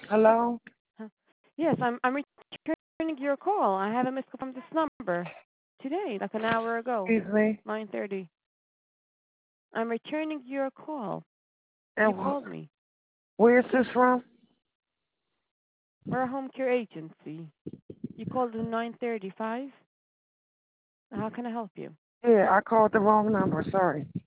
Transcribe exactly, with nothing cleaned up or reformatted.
Hello? Huh. Yes, I'm I'm returning your call. I have a missed call from this number today, like an hour ago, Excuse me? nine thirty. I'm returning your call. You And called wh- me. where's this from? We're a home care agency. You called at nine thirty-five. How can I help you? Yeah, I called the wrong number. Sorry.